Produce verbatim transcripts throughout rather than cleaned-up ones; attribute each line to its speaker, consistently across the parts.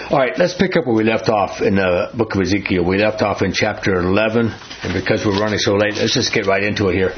Speaker 1: All right, let's pick up where we left off in the book of Ezekiel. We left off in chapter eleven, and because we're running so late, let's just get right into it here.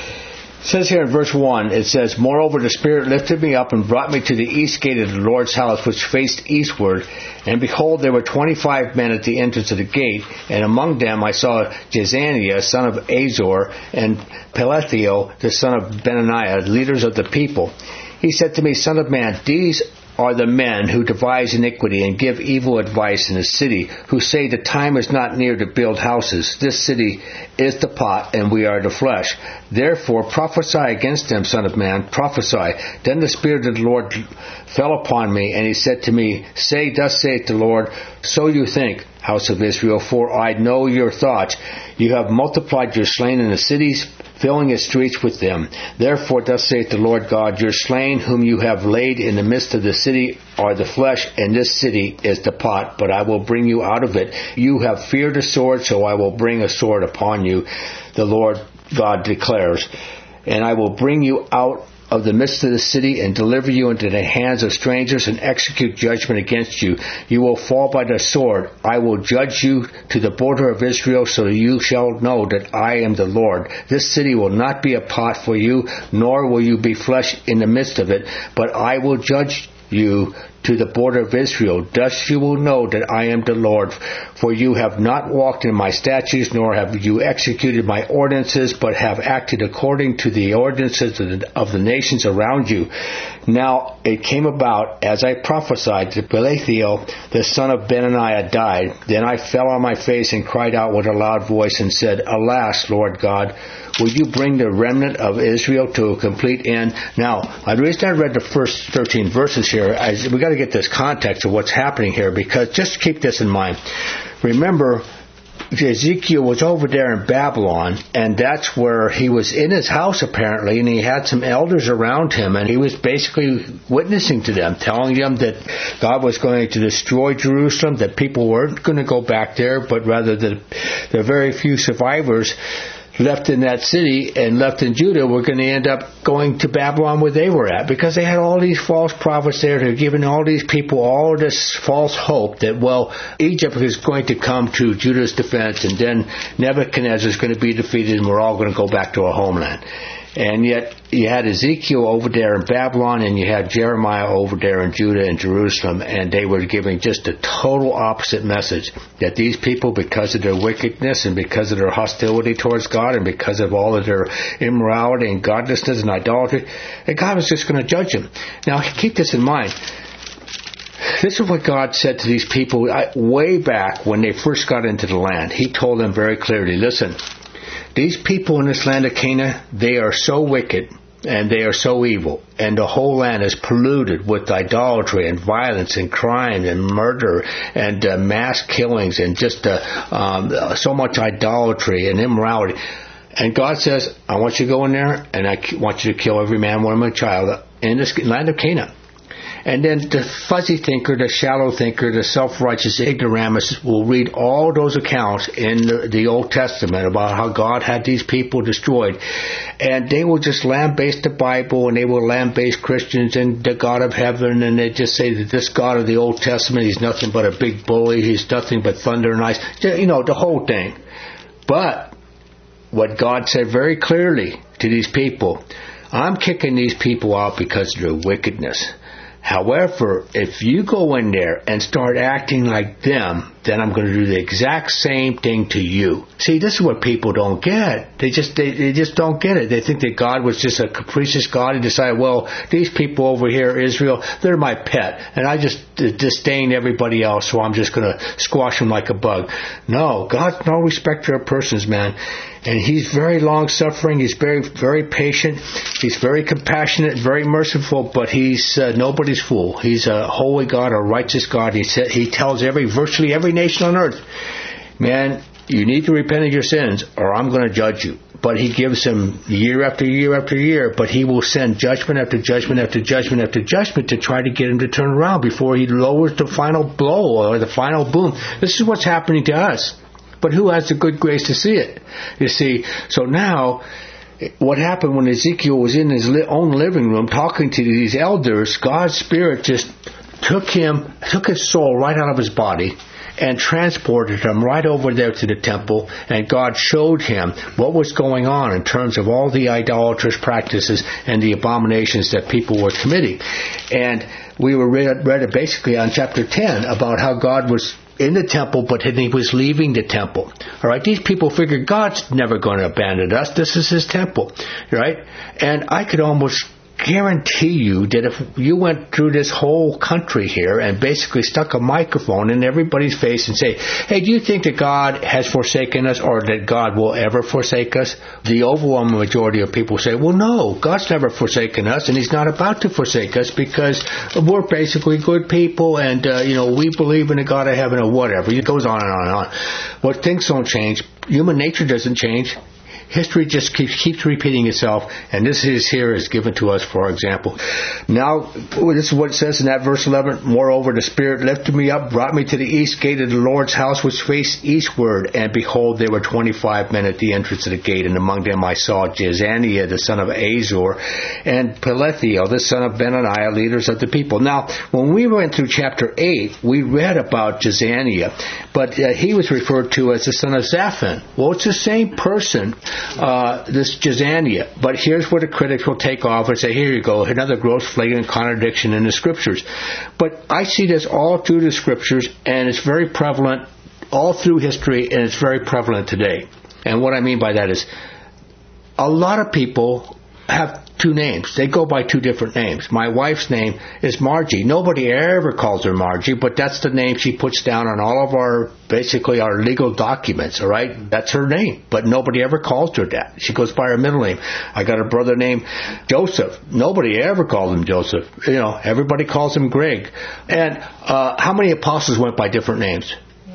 Speaker 1: It says here in verse one, it says, "Moreover, the Spirit lifted me up and brought me to the east gate of the Lord's house, which faced eastward. And behold, there were twenty-five men at the entrance of the gate, and among them I saw Jezaniah, son of Azor, and Pelethio, the son of Benaniah, leaders of the people. He said to me, Son of man, these are the men who devise iniquity and give evil advice in the city, who say the time is not near to build houses. This city is the pot, and we are the flesh. Therefore prophesy against them, son of man, prophesy." Then the Spirit of the Lord fell upon me, and he said to me, "Say, thus saith the Lord, so you think, house of Israel, for I know your thoughts. You have multiplied your slain in the cities, filling its streets with them. Therefore, thus saith the Lord God, your slain whom you have laid in the midst of the city are the flesh, and this city is the pot, but I will bring you out of it. You have feared a sword, so I will bring a sword upon you, the Lord God declares. And I will bring you out of the midst of the city and deliver you into the hands of strangers and execute judgment against you. You will fall by the sword. I will judge you to the border of Israel, so that you shall know that I am the Lord. This city will not be a pot for you, nor will you be flesh in the midst of it, but I will judge you to the border of Israel. Thus you will know that I am the Lord. For you have not walked in my statutes, nor have you executed my ordinances, but have acted according to the ordinances of the, of the nations around you. Now it came about, as I prophesied, that Pelethio, the son of Benaniah, died. Then I fell on my face and cried out with a loud voice and said, Alas, Lord God, will you bring the remnant of Israel to a complete end? Now, the reason I read the first thirteen verses here is we got to get this context of what's happening here, because just keep this in mind. Remember, Ezekiel was over there in Babylon, and that's where he was in his house apparently, and he had some elders around him, and he was basically witnessing to them, telling them that God was going to destroy Jerusalem, that people weren't going to go back there, but rather that the very few survivors left in that city and left in Judah were going to end up going to Babylon where they were at, because they had all these false prophets there who were giving all these people all this false hope that, well, Egypt is going to come to Judah's defense, and then Nebuchadnezzar is going to be defeated, and we're all going to go back to our homeland. And yet you had Ezekiel over there in Babylon, and you had Jeremiah over there in Judah and Jerusalem, and they were giving just a total opposite message, that these people, because of their wickedness and because of their hostility towards God and because of all of their immorality and godlessness and idolatry, that God was just going to judge them. Now keep this in mind. This is what God said to these people way back when they first got into the land. He told them very clearly, listen, these people in this land of Canaan, they are so wicked and they are so evil, and the whole land is polluted with idolatry and violence and crime and murder and uh, mass killings and just uh, um, so much idolatry and immorality. And God says, I want you to go in there, and I want you to kill every man, woman, and child in this land of Canaan. And then the fuzzy thinker, the shallow thinker, the self-righteous ignoramus will read all those accounts in the, the Old Testament about how God had these people destroyed. And they will just lambaste the Bible, and they will lambaste Christians and the God of heaven, and they just say that this God of the Old Testament, he's nothing but a big bully, he's nothing but thunder and ice. You know, the whole thing. But what God said very clearly to these people, I'm kicking these people out because of their wickedness. However, if you go in there and start acting like them, then I'm going to do the exact same thing to you. See, this is what people don't get. They just they, they just don't get it. They think that God was just a capricious God and decided, well, these people over here, Israel, they're my pet, and I just disdain everybody else, so I'm just going to squash them like a bug. No, God's no respecter of persons, man. And he's very long-suffering. He's very, very patient. He's very compassionate, very merciful, but he's uh, nobody's fool. He's a holy God, a righteous God. He said, he tells every, virtually every nation on earth, man, you need to repent of your sins or I'm going to judge you. But he gives them year after year after year, but he will send judgment after judgment after judgment after judgment to try to get him to turn around before he lowers the final blow or the final boom. This is what's happening to us. But who has the good grace to see it? You see, so now, what happened when Ezekiel was in his own living room talking to these elders, God's Spirit just took him, took his soul right out of his body, and transported him right over there to the temple, and God showed him what was going on in terms of all the idolatrous practices and the abominations that people were committing. And we were read, read basically on chapter ten about how God was in the temple, but he was leaving the temple. All right, these people figured God's never going to abandon us. This is his temple, right? And I could almost guarantee you that if you went through this whole country here and basically stuck a microphone in everybody's face and say, hey, do you think that God has forsaken us or that God will ever forsake us? The overwhelming majority of people say, well, no, God's never forsaken us and he's not about to forsake us because we're basically good people and, uh, you know, we believe in a God of heaven or whatever. It goes on and on and on. But things don't change. Human nature doesn't change. History just keeps, keeps repeating itself, and this is here is given to us for example. Now, this is what it says in that verse eleven. Moreover, the Spirit lifted me up, brought me to the east gate of the Lord's house, which faced eastward, and behold, there were twenty-five men at the entrance of the gate, and among them I saw Jezaniah, the son of Azor, and Pelethio, the son of Benaniah, leaders of the people. Now, when we went through chapter eight, we read about Jezaniah, but uh, he was referred to as the son of Zaphan. Well, it's the same person. Uh, this Jezaniah. But here's where the critics will take off and say, here you go, another gross flagrant contradiction in the scriptures. But I see this all through the scriptures, and it's very prevalent all through history, and it's very prevalent today. And what I mean by that is, a lot of people have two names. They go by two different names. My wife's name is Margie. Nobody ever calls her Margie, but that's the name she puts down on all of our, basically our legal documents, all right? That's her name, but nobody ever calls her that. She goes by her middle name. I got a brother named Joseph. Nobody ever calls him Joseph. You know, everybody calls him Greg. And uh, how many apostles went by different names?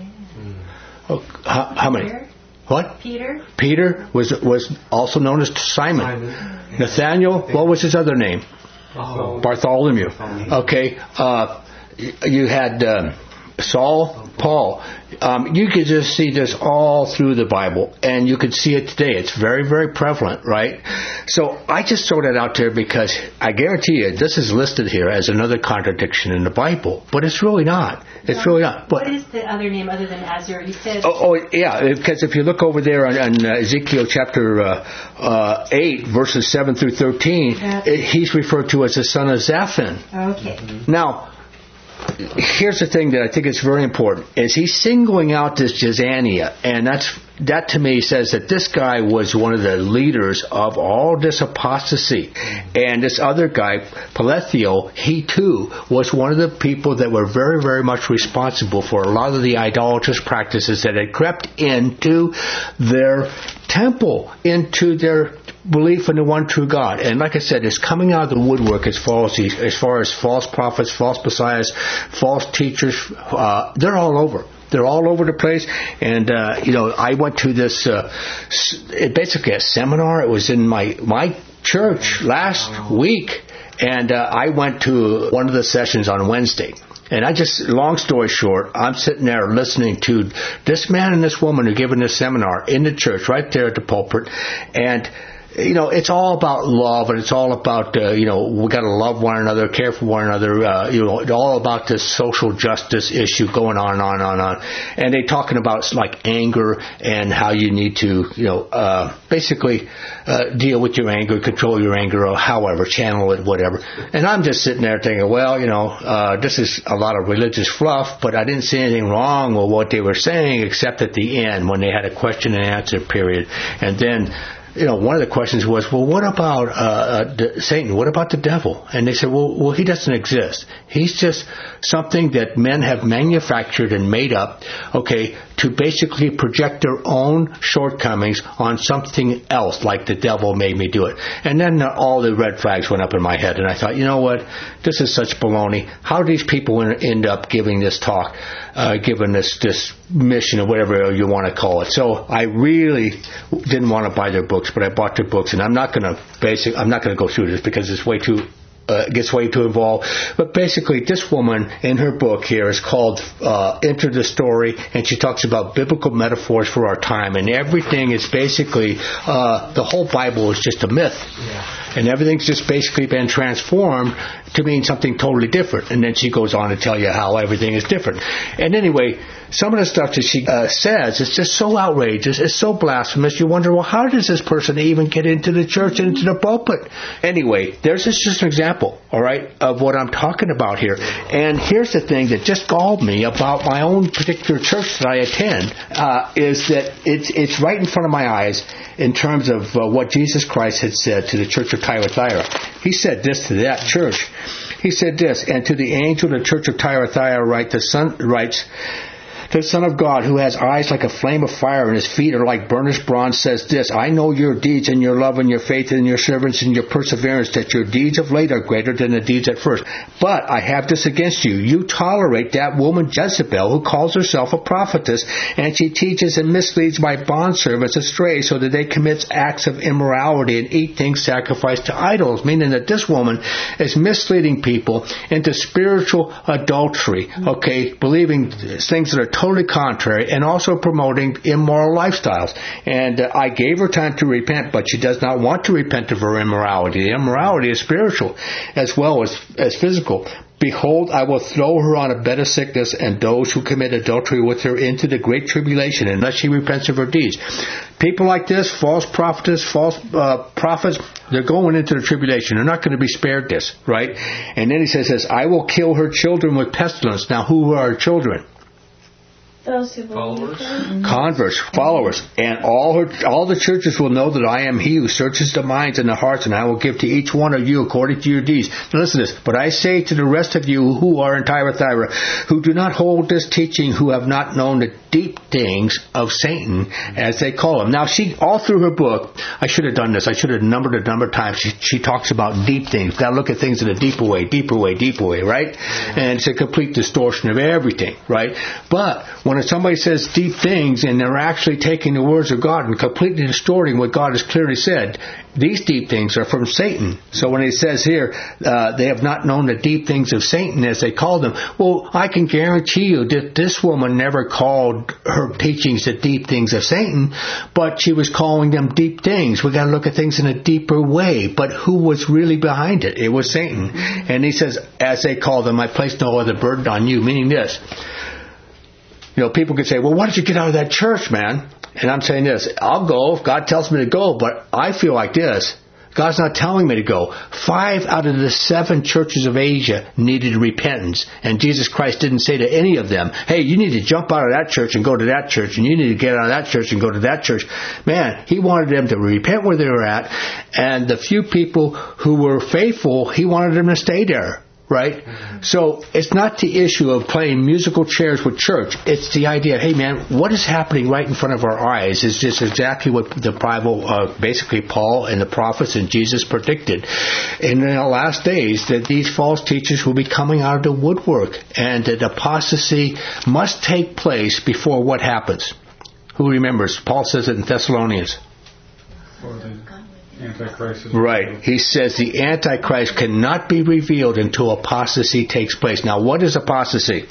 Speaker 1: Oh, how, how many? What?
Speaker 2: Peter.
Speaker 1: Peter was was also known as Simon. Simon. Nathaniel, what was his other name?
Speaker 3: Bartholomew.
Speaker 1: Bartholomew. Okay. Uh, you had um, Saul, Paul. Um, you could just see this all through the Bible, and you could see it today. It's very, very prevalent, right? So I just throw that out there because I guarantee you this is listed here as another contradiction in the Bible, but it's really not. It's really not. But,
Speaker 2: what is the other name other than Azur? You said.
Speaker 1: Oh, oh yeah, because if you look over there on, on uh, Ezekiel chapter uh, uh, eight, verses seven through thirteen,
Speaker 2: uh,
Speaker 1: it, he's referred to as the son of Zaphan.
Speaker 2: Okay.
Speaker 1: Now, here's the thing that I think is very important, is he's singling out this Jezaniah, and that's that to me says that this guy was one of the leaders of all this apostasy. And this other guy, Pelethio, he too was one of the people that were very, very much responsible for a lot of the idolatrous practices that had crept into their temple, into their belief in the one true God. And like I said, it's coming out of the woodwork as far as, as, far as false prophets, false messiahs, false teachers. Uh, they're all over. They're all over the place. And, uh, you know, I went to this, uh, it basically a seminar. It was in my, my church last week. And uh, I went to one of the sessions on Wednesday. And I just, long story short, I'm sitting there listening to this man and this woman who are giving this seminar in the church, right there at the pulpit. And you know, it's all about love, and it's all about, uh, you know, we got to love one another, care for one another, uh, you know, all about this social justice issue going on and on and on and on. And they're talking about like anger and how you need to, you know, uh, basically uh, deal with your anger, control your anger, or however, channel it, whatever. And I'm just sitting there thinking, well, you know, uh, this is a lot of religious fluff, but I didn't see anything wrong with what they were saying, except at the end when they had a question and answer period. And then, you know, one of the questions was, well, what about uh, uh, the, Satan? What about the devil? And they said, well, well, he doesn't exist. He's just something that men have manufactured and made up, okay, to basically project their own shortcomings on something else, like the devil made me do it. And then all the red flags went up in my head, and I thought, you know what? This is such baloney. How do these people end up giving this talk, uh, giving this, this mission or whatever you want to call it? So I really didn't want to buy their books, but I bought their books, and I'm not going to basic. I'm not going to go through this because it's way too. Uh, gets way too involved. But basically, this woman in her book here is called uh, Enter the Story, and she talks about biblical metaphors for our time, and everything is basically, uh, the whole Bible is just a myth. Yeah. And everything's just basically been transformed to mean something totally different. And then she goes on to tell you how everything is different. And anyway, some of the stuff that she uh, says is just so outrageous, it's so blasphemous, you wonder, well, how does this person even get into the church and into the pulpit? Anyway, there's just, just an example, all right, of what I'm talking about here. And here's the thing that just galled me about my own particular church that I attend, uh, is that it's, it's right in front of my eyes in terms of uh, what Jesus Christ had said to the church of Thyatira. He said this to that church. He said this, and to the angel of the church of Thyatira write, the son, writes, the Son of God, who has eyes like a flame of fire and his feet are like burnished bronze, says this, I know your deeds and your love and your faith and your servants and your perseverance, that your deeds of late are greater than the deeds at first. But I have this against you. You tolerate that woman Jezebel, who calls herself a prophetess, and she teaches and misleads my bondservants astray so that they commit acts of immorality and eat things sacrificed to idols, meaning that this woman is misleading people into spiritual adultery, okay, believing things that are totally contrary, and also promoting immoral lifestyles. And uh, I gave her time to repent, but she does not want to repent of her immorality. The immorality is spiritual as well as, as physical. Behold, I will throw her on a bed of sickness, and those who commit adultery with her into the great tribulation, unless she repents of her deeds. People like this, false prophets, false uh, prophets, they're going into the tribulation. They're not going to be spared this, right? And then he says this, I will kill her children with pestilence. Now, who are her children?
Speaker 3: Those who
Speaker 4: followers,
Speaker 1: converts, followers, and all her, all the churches will know that I am He who searches the minds and the hearts, and I will give to each one of you according to your deeds. Now listen to this. But I say to the rest of you who are in Thyatira, who do not hold this teaching, who have not known the deep things of Satan, as they call him. Now she, all through her book, I should have done this. I should have numbered a number of times. She, she talks about deep things. Got to look at things in a deeper way, deeper way, deeper way, right? And it's a complete distortion of everything, right? But when somebody says deep things and they're actually taking the words of God and completely distorting what God has clearly said, these deep things are from Satan. So when he says here, uh, they have not known the deep things of Satan, as they call them, well, I can guarantee you that this woman never called her teachings the deep things of Satan, but she was calling them deep things. We got to look at things in a deeper way. But who was really behind it? It was Satan. And he says, as they call them, I place no other burden on you, meaning this. You know, people could say, well, why did you get out of that church, man? And I'm saying this, I'll go if God tells me to go, but I feel like this. God's not telling me to go. Five out of the seven churches of Asia needed repentance. And Jesus Christ didn't say to any of them, hey, you need to jump out of that church and go to that church, and you need to get out of that church and go to that church. Man, He wanted them to repent where they were at, and the few people who were faithful, He wanted them to stay there. Right? Mm-hmm. So it's not the issue of playing musical chairs with church. It's the idea, hey man, what is happening right in front of our eyes is just exactly what the Bible, uh, basically Paul and the prophets and Jesus predicted. In the last days, that these false teachers will be coming out of the woodwork, and that apostasy must take place before what happens? Who remembers? Paul says it in Thessalonians.
Speaker 4: For the Antichrist is
Speaker 1: right.
Speaker 4: revealed.
Speaker 1: He says the Antichrist cannot be revealed until apostasy takes place. Now, what is apostasy?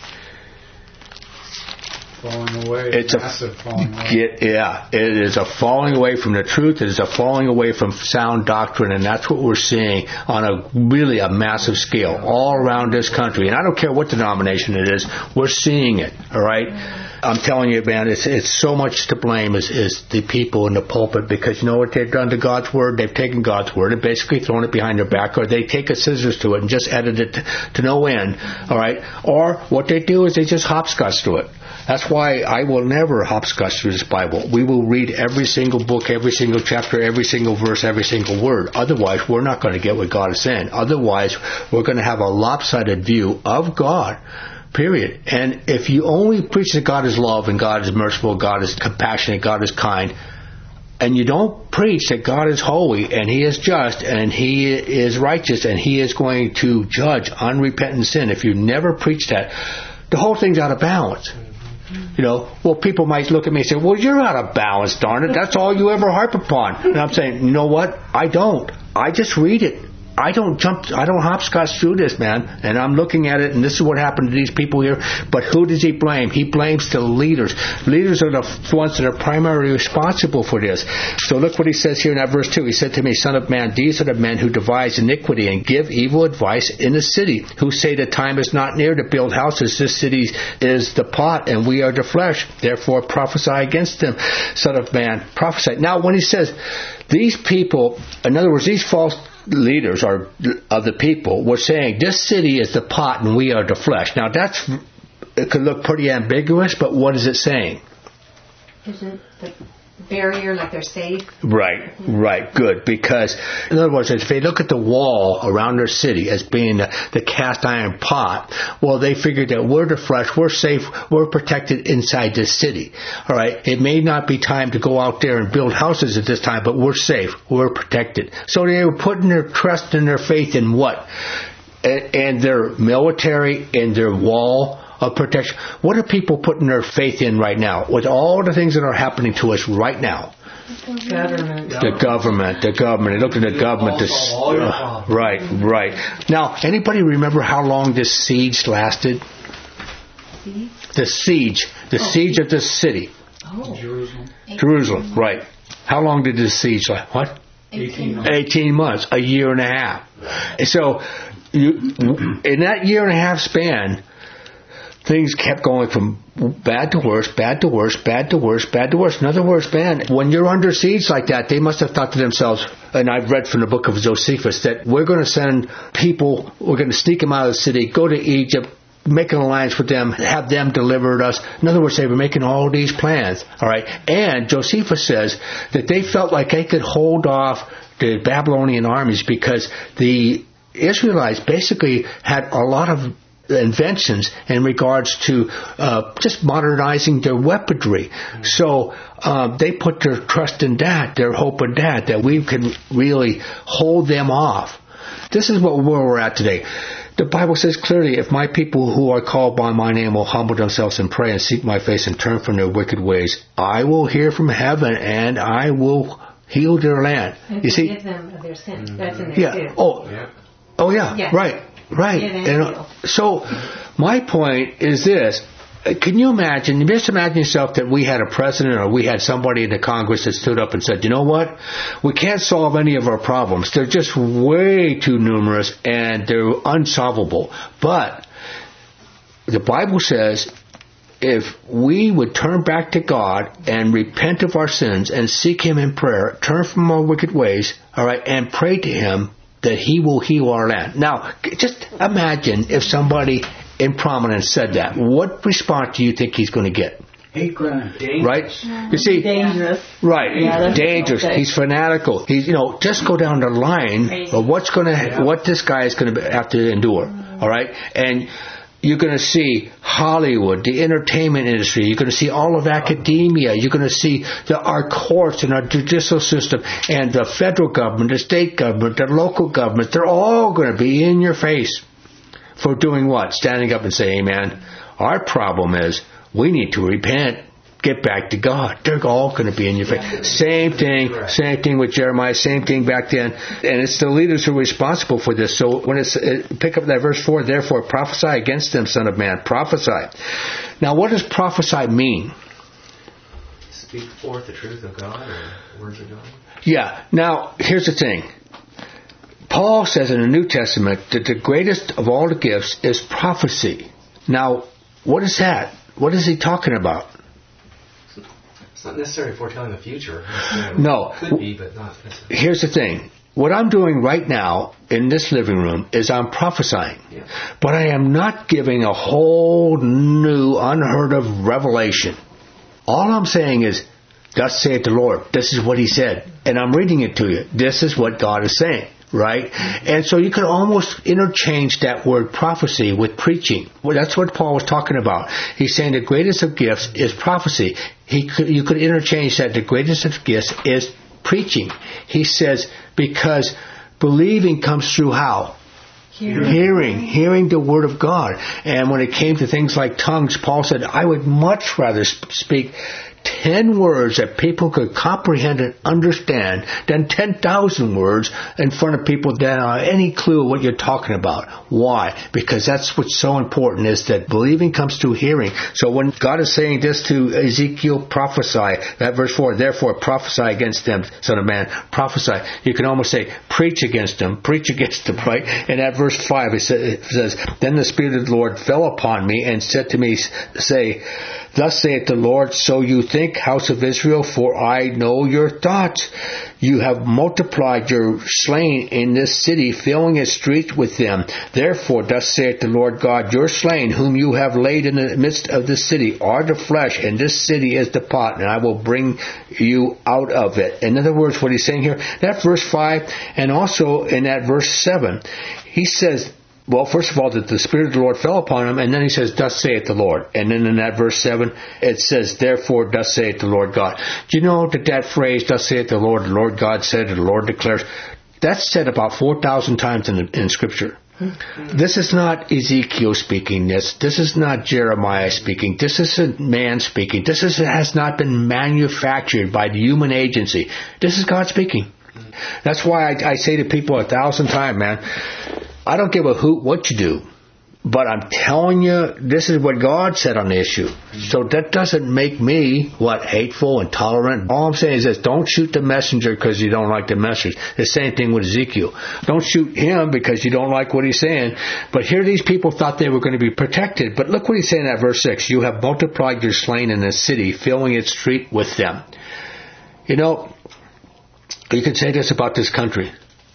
Speaker 4: Falling away.
Speaker 1: It's
Speaker 4: massive
Speaker 1: a
Speaker 4: falling away.
Speaker 1: Get, yeah, it is a falling away from the truth. It is a falling away from sound doctrine, and that's what we're seeing on a really a massive scale all around this country. And I don't care what denomination it is, we're seeing it. All right. I'm telling you, man, it's it's so much to blame is, is the people in the pulpit, because you know what they've done to God's Word? They've taken God's Word and basically thrown it behind their back, or they take a scissors to it and just edit it to, to no end, all right? Or what they do is they just hopscotch through it. That's why I will never hopscotch through this Bible. We will read every single book, every single chapter, every single verse, every single word. Otherwise, we're not going to get what God is saying. Otherwise, we're going to have a lopsided view of God. Period. And if you only preach that God is love and God is merciful, God is compassionate, God is kind, and you don't preach that God is holy and He is just and He is righteous and He is going to judge unrepentant sin, if you never preach that, the whole thing's out of balance. You know, well, people might look at me and say, well, you're out of balance, darn it. That's all you ever harp upon. And I'm saying, you know what? I don't. I just read it. I don't jump, I don't hopscotch through this, man. And I'm looking at it, and this is what happened to these people here. But who does he blame? He blames the leaders. Leaders are the ones that are primarily responsible for this. So look what he says here in that verse two. He said to me, Son of man, these are the men who devise iniquity and give evil advice in the city, who say the time is not near to build houses. This city is the pot, and we are the flesh. Therefore prophesy against them, Son of man. Prophesy. Now when he says these people, in other words, these false leaders are of the people were saying this city is the pot and we are the flesh. Now that's, it could look pretty ambiguous, but what is it saying?
Speaker 2: Is it the barrier, like they're safe?
Speaker 1: Right, right, good. Because in other words, if they look at the wall around their city as being the, the cast iron pot, well, they figured that we're the flesh, we're safe, we're protected inside this city. All right, it may not be time to go out there and build houses at this time, but we're safe, we're protected. So they were putting their trust and their faith in what? And, and their military, and their wall of protection. What are people putting their faith in right now? With all the things that are happening to us right now.
Speaker 5: Government.
Speaker 1: The government, the government. Look at the government. This, uh, right, right. Now, anybody remember how long this siege lasted?
Speaker 2: Siege?
Speaker 1: The siege. The oh. siege of this city.
Speaker 2: Oh.
Speaker 4: Jerusalem.
Speaker 1: Jerusalem, right. How long did this siege last? What?
Speaker 2: Eighteen months.
Speaker 1: Eighteen months. A year and a half. So, you, in that year and a half span, things kept going from bad to worse, bad to worse, bad to worse, bad to worse. In other words, man, when you're under siege like that, they must have thought to themselves, and I've read from the book of Josephus, that we're going to send people, we're going to sneak them out of the city, go to Egypt, make an alliance with them, have them deliver us. In other words, they were making all these plans. All right. And Josephus says that they felt like they could hold off the Babylonian armies because the Israelites basically had a lot of inventions in regards to uh, just modernizing their weaponry. So uh, they put their trust in that, their hope in that, that we can really hold them off. This is what where we're at today. The Bible says clearly, if my people who are called by my name will humble themselves and pray and seek my face and turn from their wicked ways, I will hear from heaven and I will heal their land.
Speaker 2: And
Speaker 1: you see,
Speaker 2: forgive them of their sins. Mm-hmm. That's in there
Speaker 1: yeah.
Speaker 2: too.
Speaker 1: Oh, yeah. Oh, yeah.
Speaker 2: Yes.
Speaker 1: Right. Right.
Speaker 2: Yeah,
Speaker 1: and so my point is this. Can you imagine, just imagine yourself that we had a president or we had somebody in the Congress that stood up and said, you know what, we can't solve any of our problems. They're just way too numerous and they're unsolvable. But the Bible says if we would turn back to God and repent of our sins and seek Him in prayer, turn from our wicked ways, all right, and pray to Him, that He will heal our land. Now, just imagine if somebody in prominence said that. What response do you think he's going to get?
Speaker 4: Hate crime.
Speaker 1: Right? You see,
Speaker 5: Dangerous.
Speaker 1: Right.
Speaker 5: Yeah,
Speaker 1: dangerous. He's fanatical. He's, you know, just go down the line of what's going to, yeah. what this guy is going to have to endure. All right? And you're going to see Hollywood, the entertainment industry. You're going to see all of academia. You're going to see the, our courts and our judicial system and the federal government, the state government, the local government. They're all going to be in your face for doing what? Standing up and saying, hey, man, our problem is we need to repent, get back to God. They're all going to be in your face. Same thing, same thing with Jeremiah, same thing back then. And it's the leaders who are responsible for this. So when it's, it, pick up that verse four, therefore prophesy against them, son of man. Prophesy. Now what does prophesy mean?
Speaker 6: Speak forth the truth of God or words of God?
Speaker 1: Yeah. Now, here's the thing. Paul says in the New Testament that the greatest of all the gifts is prophecy. Now, what is that? What is he talking about?
Speaker 6: It's not necessarily foretelling the future.
Speaker 1: No.
Speaker 6: It could be, but not necessarily.
Speaker 1: Here's the thing. What I'm doing right now in this living room is I'm prophesying.
Speaker 6: Yeah.
Speaker 1: But I am not giving a whole new, unheard of revelation. All I'm saying is, thus saith the Lord. This is what He said. And I'm reading it to you. This is what God is saying. Right? And so you could almost interchange that word prophecy with preaching. Well, that's what Paul was talking about. He's saying the greatest of gifts is prophecy. He could, you could interchange that the greatest of gifts is preaching. He says, because believing comes through how? Hearing. Hearing. Hearing the Word of God. And when it came to things like tongues, Paul said, I would much rather speak ten words that people could comprehend and understand than ten thousand words in front of people that don't have any clue what you're talking about. Why? Because that's what's so important, is that believing comes through hearing. So when God is saying this to Ezekiel, prophesy, that verse four, therefore prophesy against them, son of man, prophesy. You can almost say, preach against them, preach against them, right? And at verse five, it says, then the Spirit of the Lord fell upon me and said to me, say, thus saith the Lord, so you think, house of Israel, for I know your thoughts. You have multiplied your slain in this city, filling its streets with them. Therefore, thus saith the Lord God, your slain, whom you have laid in the midst of the city, are the flesh, and this city is the pot, and I will bring you out of it. In other words, what he's saying here, that verse five, and also in that verse seven, he says, well, first of all, that the Spirit of the Lord fell upon him, and then he says, thus saith the Lord. And then in that verse seven, it says, therefore, thus saith the Lord God. Do you know that that phrase, thus saith the Lord, the Lord God said, and the Lord declares, that's said about four thousand times in, the, in Scripture. Mm-hmm. This is not Ezekiel speaking this. This is not Jeremiah speaking. This isn't man speaking. This is, has not been manufactured by the human agency. This is God speaking. Mm-hmm. That's why I, I say to people a thousand times, man, I don't give a hoot what you do, but I'm telling you, this is what God said on the issue. So that doesn't make me, what, hateful, intolerant. All I'm saying is this, don't shoot the messenger because you don't like the message. The same thing with Ezekiel. Don't shoot him because you don't like what he's saying. But here these people thought they were going to be protected. But look what he's saying at verse six. You have multiplied your slain in the city, filling its street with them. You know, you can say this about this country.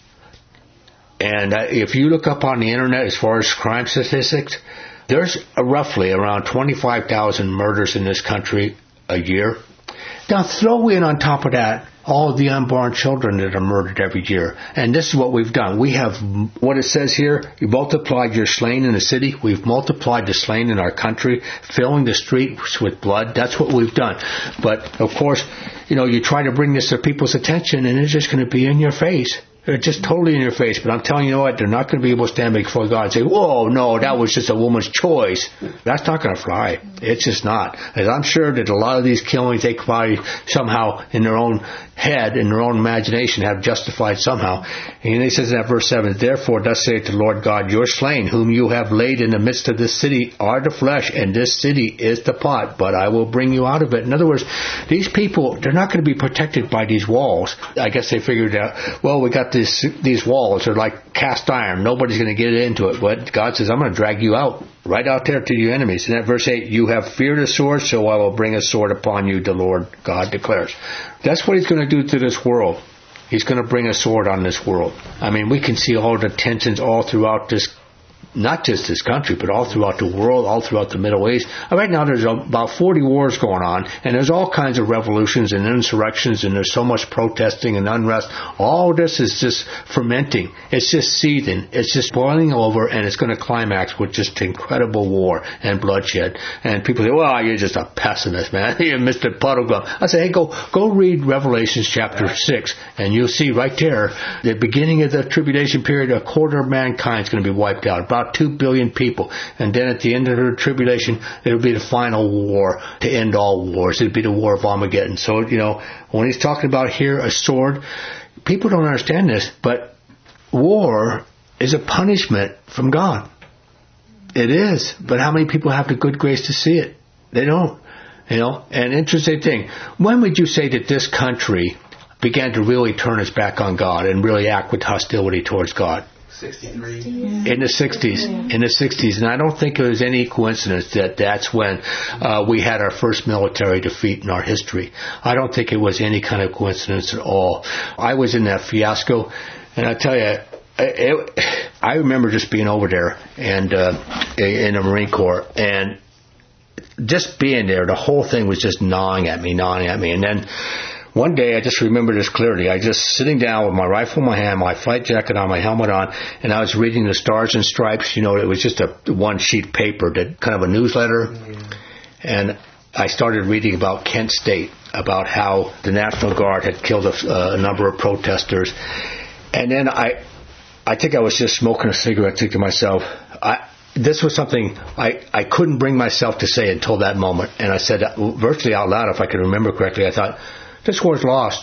Speaker 1: And uh, if you look up on the internet as far as crime statistics, there's uh, roughly around twenty-five thousand murders in this country a year. Now throw in on top of that all the unborn children that are murdered every year. And this is what we've done. We have, what it says here, you multiplied your slain in the city. We've multiplied the slain in our country, filling the streets with blood. That's what we've done. But, of course, you know, you try to bring this to people's attention and it's just going to be in your face. They're just totally in your face. But I'm telling you, you know what? They're not going to be able to stand before God and say, whoa, no, that was just a woman's choice. That's not going to fly. It's just not. As I'm sure that a lot of these killings, they probably somehow in their own head, in their own imagination, have justified somehow. And he says in that verse seven, therefore, thus saith the Lord God, your slain, whom you have laid in the midst of this city, are the flesh, and this city is the pot, but I will bring you out of it. In other words, these people, they're not going to be protected by these walls. I guess they figured out, well, we got this, these walls are like cast iron. Nobody's going to get into it. But God says, I'm going to drag you out, right out there to your enemies. In that verse eight, you have feared a sword, so I will bring a sword upon you, the Lord God declares. That's what he's going to do to this world. He's going to bring a sword on this world. I mean, we can see all the tensions all throughout this, not just this country, but all throughout the world, all throughout the Middle East. Right now there's about forty wars going on, and there's all kinds of revolutions and insurrections, and there's so much protesting and unrest. All this is just fermenting. It's just seething. It's just boiling over, and it's going to climax with just incredible war and bloodshed. And people say, well, you're just a pessimist, man. You're Mister Puddleglum. I say, hey, go, go read Revelation chapter six, and you'll see right there, the beginning of the tribulation period, a quarter of mankind is going to be wiped out. About two billion people. And then at the end of the tribulation, it'll be the final war to end all wars. It'll be the war of Armageddon. So, you know, when he's talking about here a sword, people don't understand this, but war is a punishment from God. It is. But how many people have the good grace to see it? They don't. You know, and interesting thing, when would you say that this country began to really turn its back on God and really act with hostility towards God?
Speaker 6: sixty-three
Speaker 1: In the sixties. In the sixties. And I don't think it was any coincidence that that's when uh, we had our first military defeat in our history. I don't think it was any kind of coincidence at all. I was in that fiasco, and I tell you, it, I remember just being over there and uh, in the Marine Corps, and just being there, the whole thing was just gnawing at me, gnawing at me. And then one day, I just remember this clearly. I just sitting down with my rifle in my hand, my flight jacket on, my helmet on, and I was reading the Stars and Stripes. You know, it was just a one sheet paper, that kind of a newsletter. Mm-hmm. And I started reading about Kent State, about how the National Guard had killed a, a number of protesters. And then I, I think I was just smoking a cigarette, thinking to myself, I, this was something I, I couldn't bring myself to say until that moment. And I said virtually out loud, if I can remember correctly, I thought, this war's lost.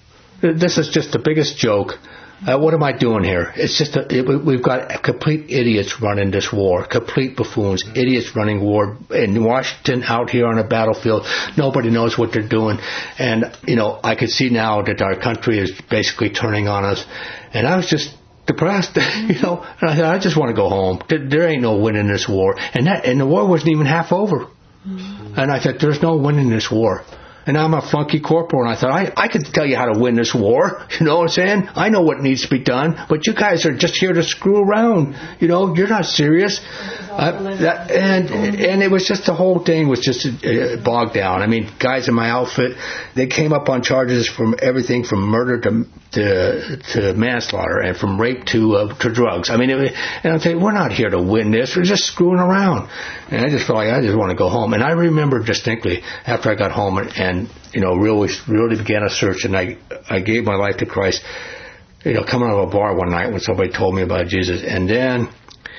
Speaker 1: This is just the biggest joke. Uh, what am I doing here? It's just a, it, we've got complete idiots running this war, complete buffoons, idiots running war in Washington, out here on a battlefield. Nobody knows what they're doing, and you know I could see now that our country is basically turning on us, and I was just depressed, you know. And I thought, I just want to go home. There, there ain't no winning this war, and that and the war wasn't even half over. Mm-hmm. And I thought, there's no winning this war. And I'm a funky corporal, and I thought, I, I could tell you how to win this war. You know what I'm saying? I know what needs to be done, but you guys are just here to screw around. You know, you're not serious. Uh, that, and and it was just, the whole thing was just uh, bogged down. I mean, guys in my outfit, they came up on charges from everything from murder to to, to manslaughter, and from rape to uh, to drugs. I mean, it, and I'm saying, we're not here to win this. We're just screwing around. And I just felt like I just want to go home. And I remember distinctly after I got home and, and you know, really, really began a search, and I, I gave my life to Christ, you know, coming out of a bar one night when somebody told me about Jesus. And then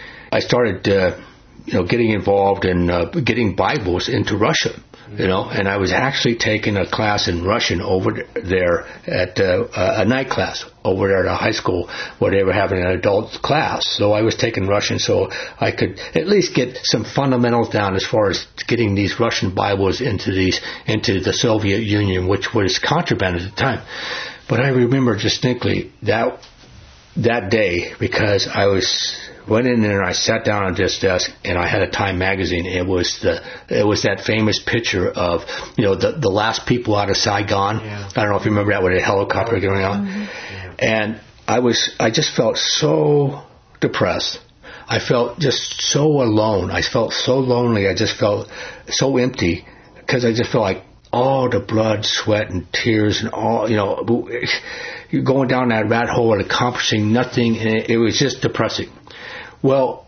Speaker 1: I started, uh, you know, getting involved in uh, getting Bibles into Russian, you know, and I was actually taking a class in Russian over there at uh, a night class over there at a high school where they were having an adult class. So I was taking Russian so I could at least get some fundamentals down as far as getting these Russian Bibles into these into the Soviet Union, which was contraband at the time. But I remember distinctly that that day, because I was went in there and I sat down on this desk and I had a Time magazine. It was the it was that famous picture of, you know, the the last people out of Saigon. Yeah. I don't know if you remember that, with a helicopter going out. Mm-hmm. Yeah. And I was I just felt so depressed. I felt just so alone. I felt so lonely. I just felt so empty, because I just felt like all the blood, sweat, and tears, and all, you know, you're going down that rat hole and accomplishing nothing, and it, it was just depressing. Well,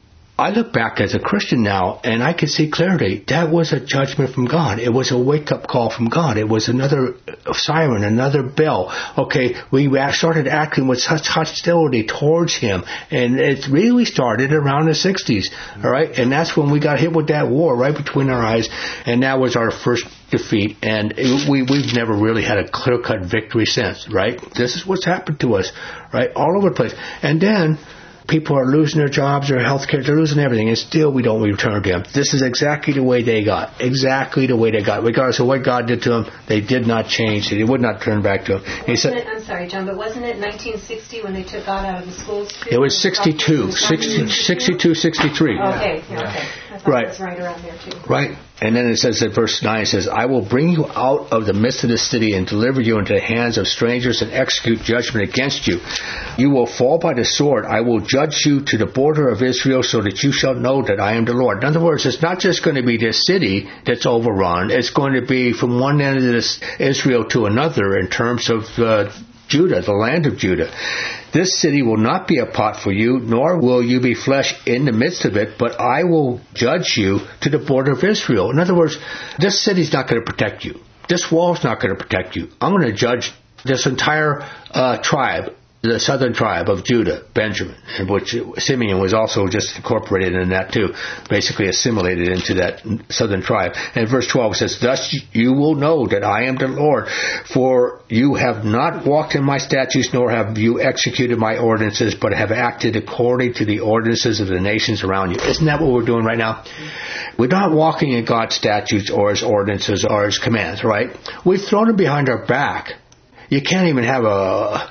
Speaker 1: I look back as a Christian now, and I can see clearly that was a judgment from God. It was a wake-up call from God. It was another siren, another bell. Okay, we started acting with such hostility towards Him, and it really started around the sixties, all right? And that's when we got hit with that war right between our eyes, and that was our first defeat, and it, we, we've never really had a clear-cut victory since, right? This is what's happened to us, right? All over the place. And then people are losing their jobs, their health care, they're losing everything, and still we don't return to Him. This is exactly the way they got. Exactly the way they got. Regardless of what God did to them, they did not change. They would not turn back to Him. He said,
Speaker 2: it, I'm sorry, John, but wasn't it nineteen sixty when they took God out of the schools too?
Speaker 1: It was sixty-two. sixty, sixty-two, sixty-three.
Speaker 2: Okay, yeah, okay. I thought
Speaker 1: right.
Speaker 2: it was right around there too.
Speaker 1: Right. And then it says in verse nine, it says, I will bring you out of the midst of the city and deliver you into the hands of strangers and execute judgment against you. You will fall by the sword. I will judge you to the border of Israel, so that you shall know that I am the Lord. In other words, it's not just going to be this city that's overrun. It's going to be from one end of this Israel to another in terms of uh, Judah, the land of Judah. This city will not be a pot for you, nor will you be flesh in the midst of it, but I will judge you to the border of Israel. In other words, this city's not going to protect you. This wall's not going to protect you. I'm going to judge this entire uh, tribe, the southern tribe of Judah, Benjamin, in which Simeon was also just incorporated in that too, basically assimilated into that southern tribe. And verse twelve says, thus you will know that I am the Lord, for you have not walked in my statutes, nor have you executed my ordinances, but have acted according to the ordinances of the nations around you. Isn't that what we're doing right now? We're not walking in God's statutes or His ordinances or His commands, right? We've thrown them behind our back. You can't even have a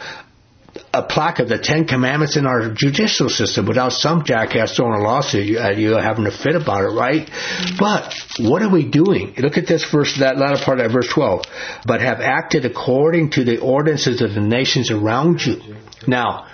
Speaker 1: a plaque of the Ten Commandments in our judicial system without some jackass throwing a lawsuit at you having a fit about it, right? Mm-hmm. But what are we doing? Look at this verse, that latter part of that verse twelve. But have acted according to the ordinances of the nations around you. Now,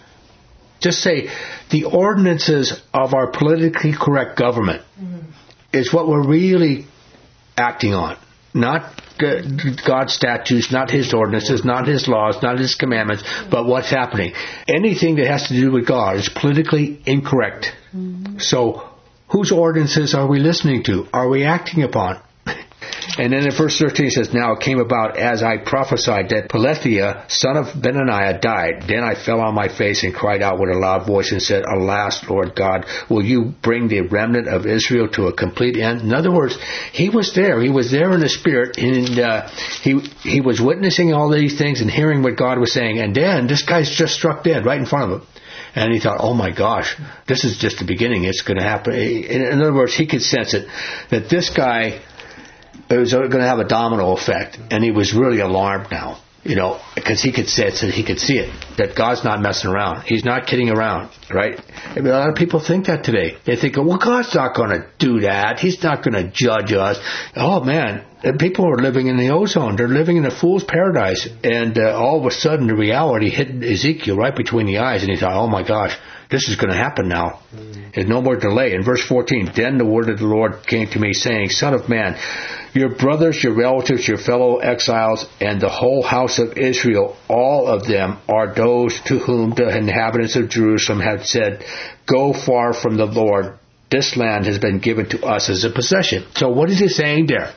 Speaker 1: just say the ordinances of our politically correct government mm-hmm. is what we're really acting on. Not God's statutes, not His ordinances, not His laws, not His commandments, but what's happening. Anything that has to do with God is politically incorrect. Mm-hmm. So, whose ordinances are we listening to? Are we acting upon? And then in verse thirteen it says, now it came about as I prophesied that Peletiah, son of Benaniah, died. Then I fell on my face and cried out with a loud voice and said, alas, Lord God, will you bring the remnant of Israel to a complete end? In other words, he was there. He was there in the Spirit, and uh, he he was witnessing all these things and hearing what God was saying. And then this guy's just struck dead right in front of him. And he thought, oh my gosh, this is just the beginning. It's going to happen. In other words, he could sense it, that this guy was going to have a domino effect. And he was really alarmed now, you know, because he could sense it, he could see it, that God's not messing around. He's not kidding around, right? I mean, a lot of people think that today. They think, well, God's not going to do that. He's not going to judge us. Oh, man. People are living in the ozone. They're living in a fool's paradise. And uh, all of a sudden, the reality hit Ezekiel right between the eyes. And he thought, oh, my gosh, this is going to happen now. Mm. There's no more delay. In verse fourteen, then the word of the Lord came to me, saying, Son of man, your brothers, your relatives, your fellow exiles, and the whole house of Israel, all of them are those to whom the inhabitants of Jerusalem have said, go far from the Lord. This land has been given to us as a possession. So what is he saying there?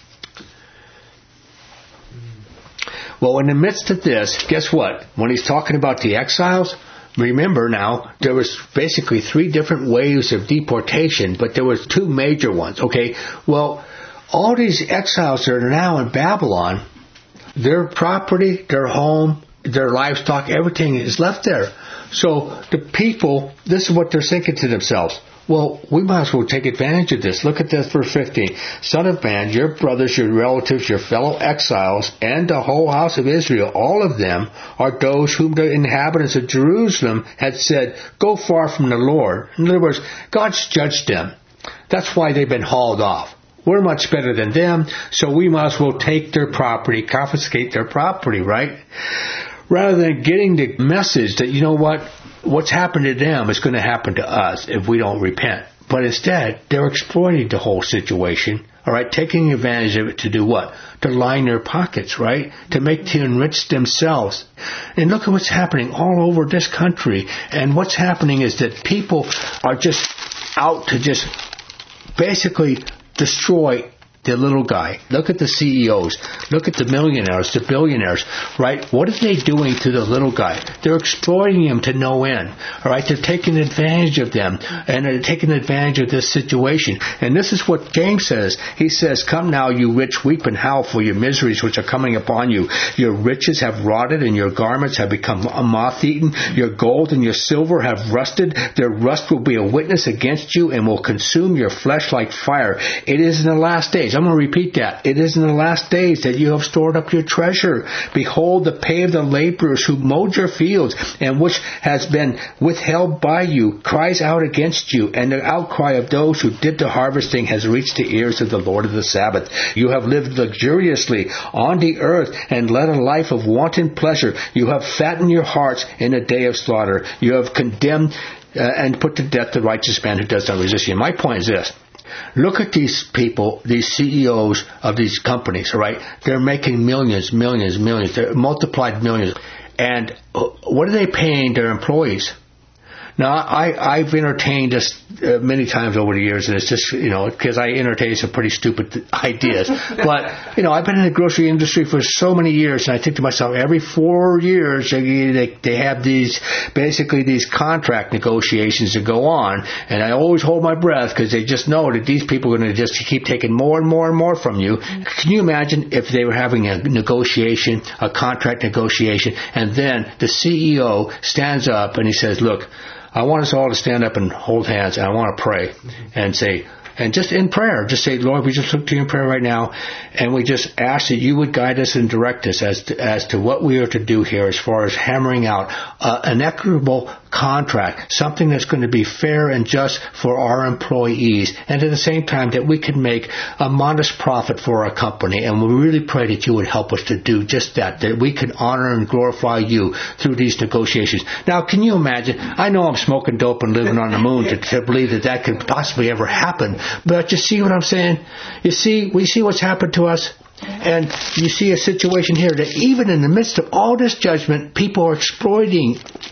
Speaker 1: Well, in the midst of this, guess what? When he's talking about the exiles, remember now, there was basically three different waves of deportation, but there was two major ones, okay? Well, all these exiles that are now in Babylon, their property, their home, their livestock, everything is left there. So the people, this is what they're thinking to themselves. Well, we might as well take advantage of this. Look at this, verse fifteen. Son of man, your brothers, your relatives, your fellow exiles, and the whole house of Israel, all of them are those whom the inhabitants of Jerusalem had said, go far from the Lord. In other words, God's judged them. That's why they've been hauled off. We're much better than them, so we might as well take their property, confiscate their property, right? Rather than getting the message that, you know what, what's happened to them is going to happen to us if we don't repent. But instead, they're exploiting the whole situation, all right, taking advantage of it to do what? To line their pockets, right? To make, to enrich themselves. And look at what's happening all over this country. And what's happening is that people are just out to just basically destroy the little guy. Look at the C E Os. Look at the millionaires, the billionaires, right? What are they doing to the little guy? They're exploiting him to no end, all right? They're taking advantage of them, and they're taking advantage of this situation. And this is what James says. He says, come now, you rich, weep and howl for your miseries which are coming upon you. Your riches have rotted, and your garments have become moth-eaten. Your gold and your silver have rusted. Their rust will be a witness against you and will consume your flesh like fire. It is in the last days. I'm going to repeat that. It is in the last days that you have stored up your treasure. Behold, the pay of the laborers who mowed your fields and which has been withheld by you cries out against you, and the outcry of those who did the harvesting has reached the ears of the Lord of the Sabbath. You have lived luxuriously on the earth and led a life of wanton pleasure. You have fattened your hearts in a day of slaughter. You have condemned uh, and put to death the righteous man who does not resist you. My point is this. Look at these people, these C E Os of these companies, all right? They're making millions, millions, millions. They're multiplied millions. And what are they paying their employees? Now, I, I've entertained this uh, many times over the years, and it's just, you know, because I entertain some pretty stupid ideas. But, you know, I've been in the grocery industry for so many years, and I think to myself, every four years, they, they, they have these, basically these contract negotiations that go on, and I always hold my breath because they just know that these people are going to just keep taking more and more and more from you. Can you imagine if they were having a negotiation, a contract negotiation, and then the C E O stands up and he says, look, I want us all to stand up and hold hands, and I want to pray and say, and just in prayer, just say, Lord, we just look to you in prayer right now, and we just ask that you would guide us and direct us as to, as to what we are to do here as far as hammering out uh, an equitable contract, something that's going to be fair and just for our employees, and at the same time that we can make a modest profit for our company. And we really pray that you would help us to do just that, that we can honor and glorify you through these negotiations. Now, can you imagine? I know I'm smoking dope and living on the moon to, to believe that that could possibly ever happen, but you see what I'm saying? You see, we see what's happened to us. And you see a situation here that even in the midst of all this judgment, people are exploiting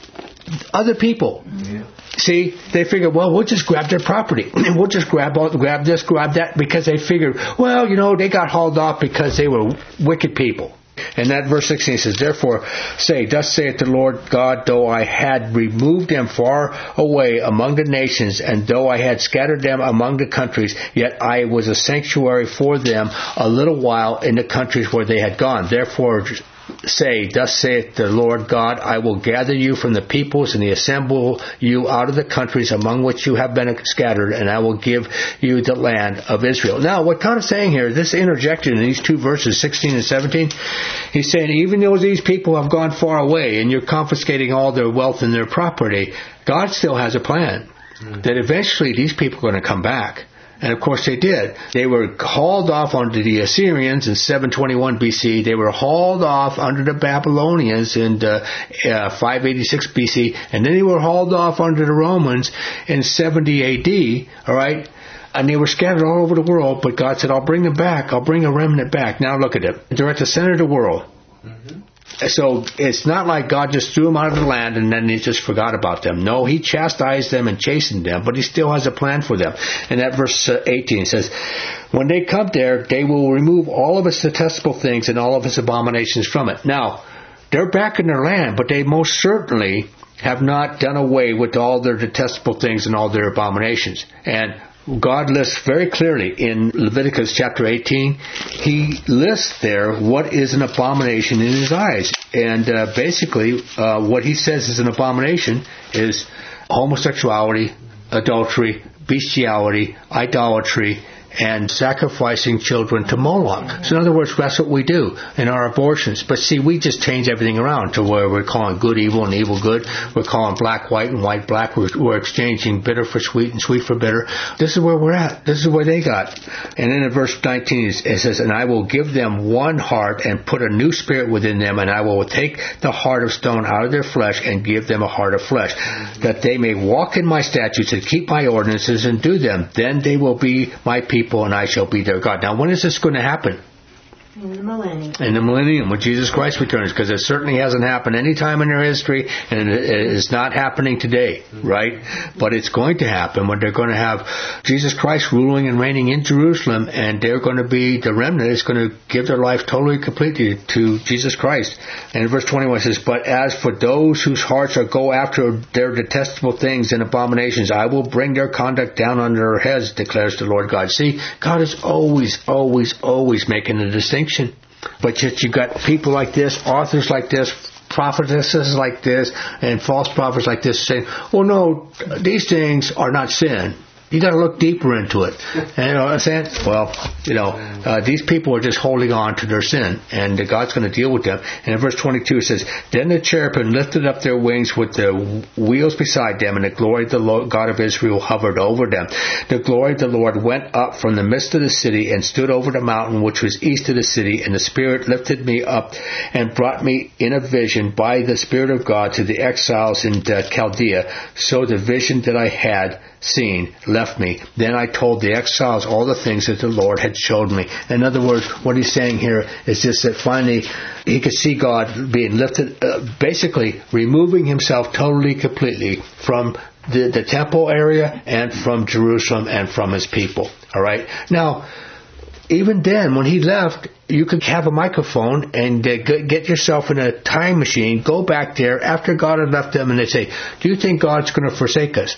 Speaker 1: other people.
Speaker 6: Yeah.
Speaker 1: See, they figured, well, we'll just grab their property. We'll just grab all, grab this, grab that, because they figured, well, you know, they got hauled off because they were wicked people. And that verse sixteen says, therefore say, thus saith the Lord God, though I had removed them far away among the nations, and though I had scattered them among the countries, yet I was a sanctuary for them a little while in the countries where they had gone. Therefore say, thus saith the Lord God, I will gather you from the peoples and assemble you out of the countries among which you have been scattered, and I will give you the land of Israel. Now, what God is saying here, this interjected in these two verses, sixteen and seventeen, he's saying, even though these people have gone far away and you're confiscating all their wealth and their property, God still has a plan mm. that eventually these people are going to come back. And of course they did. They were hauled off under the Assyrians in seven twenty-one B C. They were hauled off under the Babylonians in uh, uh, five eighty-six B C. And then they were hauled off under the Romans in seventy A D. All right? And they were scattered all over the world. But God said, I'll bring them back. I'll bring a remnant back. Now look at it. They're at the center of the world. Mm-hmm. So it's not like God just threw them out of the land and then he just forgot about them. No, he chastised them and chastened them, but he still has a plan for them. And that verse eighteen says, when they come there, they will remove all of its detestable things and all of its abominations from it. Now, they're back in their land, but they most certainly have not done away with all their detestable things and all their abominations. And God lists very clearly in Leviticus chapter eighteen, he lists there what is an abomination in his eyes. And uh, basically, uh, what he says is an abomination is homosexuality, adultery, bestiality, idolatry, and sacrificing children to Moloch. So in other words, that's what we do in our abortions. But see, we just change everything around to where we're calling good evil and evil good. We're calling black white and white black. We're, we're exchanging bitter for sweet and sweet for bitter. This is where we're at. This is where they got. And then in verse nineteen it says, and I will give them one heart and put a new spirit within them, and I will take the heart of stone out of their flesh and give them a heart of flesh, that they may walk in my statutes and keep my ordinances and do them. Then they will be my people, and I shall be their God. Now, when is this going to happen?
Speaker 2: In the millennium.
Speaker 1: In the millennium, when Jesus Christ returns, because it certainly hasn't happened any time in their history, and it is not happening today, right? But it's going to happen when they're going to have Jesus Christ ruling and reigning in Jerusalem, and they're going to be, the remnant is going to give their life totally, completely to Jesus Christ. And in verse twenty-one it says, but as for those whose hearts are go after their detestable things and abominations, I will bring their conduct down on their heads, declares the Lord God. See, God is always, always, always making a distinction. But yet you've got people like this, authors like this, prophetesses like this, and false prophets like this saying, well, no, these things are not sin. You got to look deeper into it. And you know what I'm saying? Well, you know, uh, these people are just holding on to their sin, and God's going to deal with them. And in verse twenty-two it says, then the cherubim lifted up their wings with the wheels beside them, and the glory of the Lord God of Israel hovered over them. The glory of the Lord went up from the midst of the city and stood over the mountain which was east of the city, and the Spirit lifted me up and brought me in a vision by the Spirit of God to the exiles in Chaldea. So the vision that I had seen left me. Then I told the exiles all the things that the Lord had showed me. In other words, what he's saying here is just that finally he could see God being lifted, uh, basically removing himself totally, completely from the, the temple area and from Jerusalem and from his people. All right? Now, even then, when he left, you could have a microphone and uh, get yourself in a time machine, go back there after God had left them, and they say, do you think God's going to forsake us?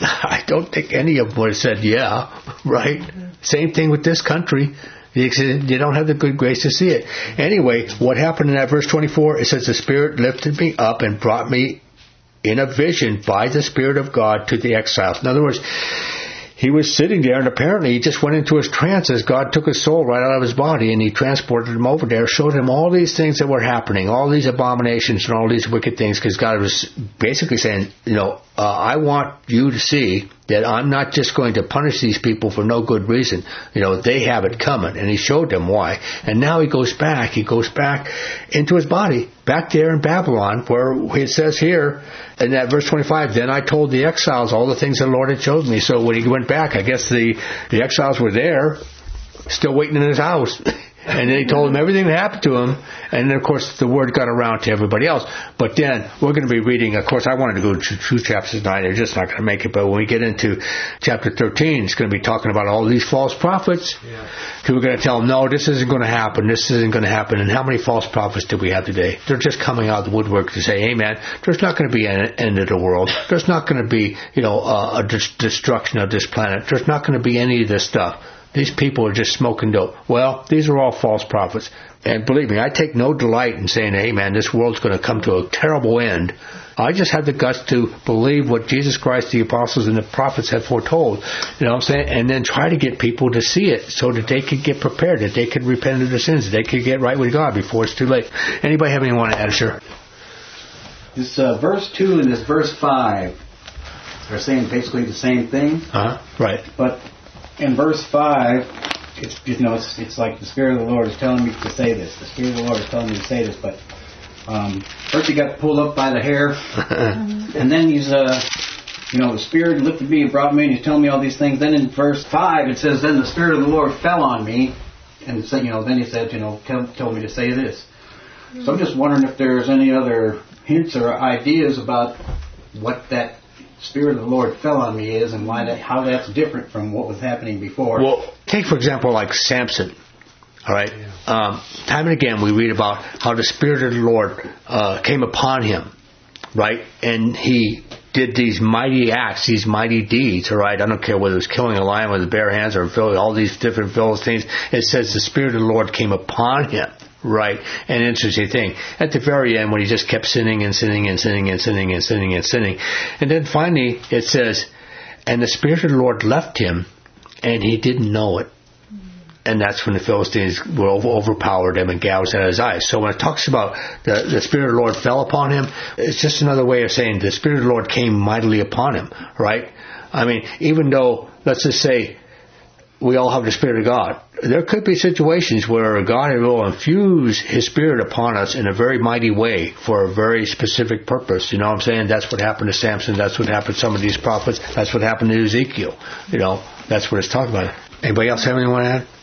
Speaker 1: I don't think any of them would have said, yeah, right? Mm-hmm. Same thing with this country. They don't have the good grace to see it. Anyway, what happened in that verse twenty-four, it says, the Spirit lifted me up and brought me in a vision by the Spirit of God to the exiles. In other words, he was sitting there, and apparently he just went into his trance as God took his soul right out of his body, and he transported him over there, showed him all these things that were happening, all these abominations and all these wicked things, because God was basically saying, you know, uh, I want you to see that I'm not just going to punish these people for no good reason. You know, they have it coming. And he showed them why. And now he goes back. He goes back into his body, back there in Babylon, where it says here in that verse twenty-five, then I told the exiles all the things the Lord had showed me. So when he went back, I guess the, the exiles were there, still waiting in his house. And then he told them everything that happened to him. And then, of course, the word got around to everybody else. But then we're going to be reading, of course, I wanted to go to two chapters tonight. They're just not going to make it. But when we get into chapter thirteen, it's going to be talking about all these false prophets.
Speaker 6: Yeah.
Speaker 1: Who are going to tell them, no, this isn't going to happen. This isn't going to happen. And how many false prophets do we have today? They're just coming out of the woodwork to say, hey, man, there's not going to be an end of the world. There's not going to be, you know, a, a dis- destruction of this planet. There's not going to be any of this stuff. These people are just smoking dope. Well, these are all false prophets. And believe me, I take no delight in saying, hey, man, this world's going to come to a terrible end. I just have the guts to believe what Jesus Christ, the apostles, and the prophets have foretold. You know what I'm saying? And then try to get people to see it so that they could get prepared, that they could repent of their sins, that they could get right with God before it's too late. Anybody have anything want to add, sir?
Speaker 5: This uh, verse two and this verse five are saying basically the same thing.
Speaker 1: Uh-huh. Right.
Speaker 5: But in verse five, it's you know it's it's like the Spirit of the Lord is telling me to say this. The Spirit of the Lord is telling me to say this. But um, first he got pulled up by the hair, and then he's uh, you know the Spirit lifted me and brought me, and he's telling me all these things. Then in verse five it says, then the Spirit of the Lord fell on me, and so, you know then he said, you know tell, told me to say this. So I'm just wondering if there's any other hints or ideas about what that Spirit of the Lord fell on me is, and why that, how that's different from what was happening before.
Speaker 1: Well, take for example like Samson. All right. Um, time and again we read about how the Spirit of the Lord uh, came upon him, right, and he did these mighty acts, these mighty deeds. All right. I don't care whether it was killing a lion with his bare hands or all these different Philistines. It says the Spirit of the Lord came upon him. Right. An interesting thing. At the very end, when he just kept sinning and sinning and sinning and sinning and sinning and sinning. And then finally, it says, and the Spirit of the Lord left him, and he didn't know it. And that's when the Philistines were over, overpowered him and gouged out his eyes. So when it talks about the, the Spirit of the Lord fell upon him, it's just another way of saying the Spirit of the Lord came mightily upon him. Right. I mean, even though, let's just say, we all have the Spirit of God. There could be situations where God will infuse His Spirit upon us in a very mighty way for a very specific purpose. You know what I'm saying? That's what happened to Samson. That's what happened to some of these prophets. That's what happened to Ezekiel. You know, that's what it's talking about. Anybody else have anything to add?